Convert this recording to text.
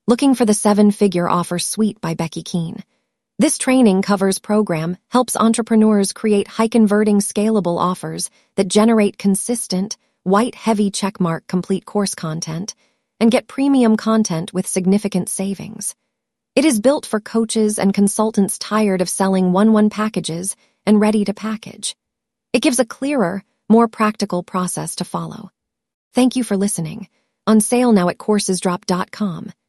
Looking for the 7-Figure Offer Suite by Becky Keene. This training covers program helps entrepreneurs create high-converting scalable offers that generate consistent, white-heavy checkmark complete course content and get premium content with significant savings. It is built for coaches and consultants tired of selling one-one packages and ready to package. It gives a clearer, more practical process to follow. Thank you for listening. On sale now at coursesdrop.com.